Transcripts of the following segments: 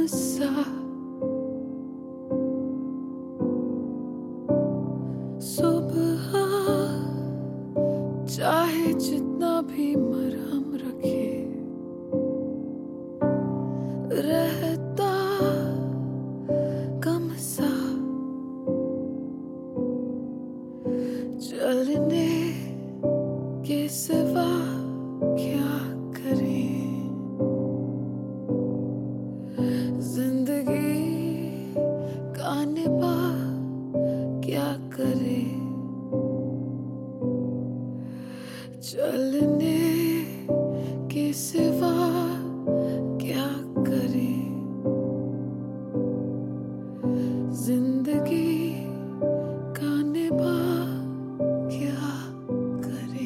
सा सुबह चाहे जितना भी मरहम रखे रहता कम सा चलने के सिवा क्या करें। जिंदगी का निभा क्या करे। चलने के सिवा क्या करे। जिंदगी का निभा क्या करे।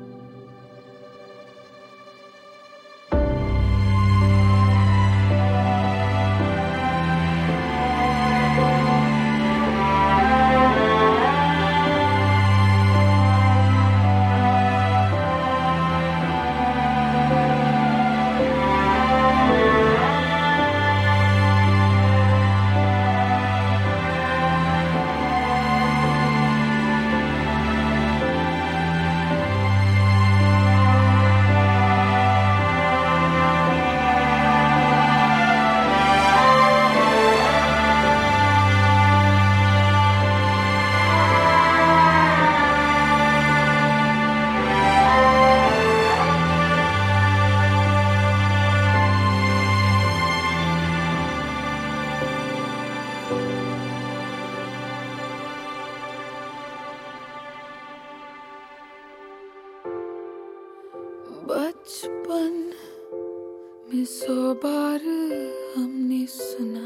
बचपन में 100 बार हमने सुना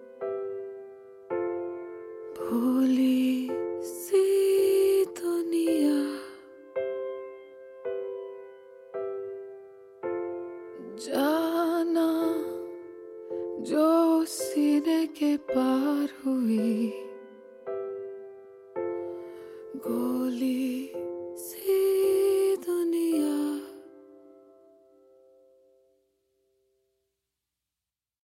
भोली सी दुनिया जाना जो सीने के पार हुई।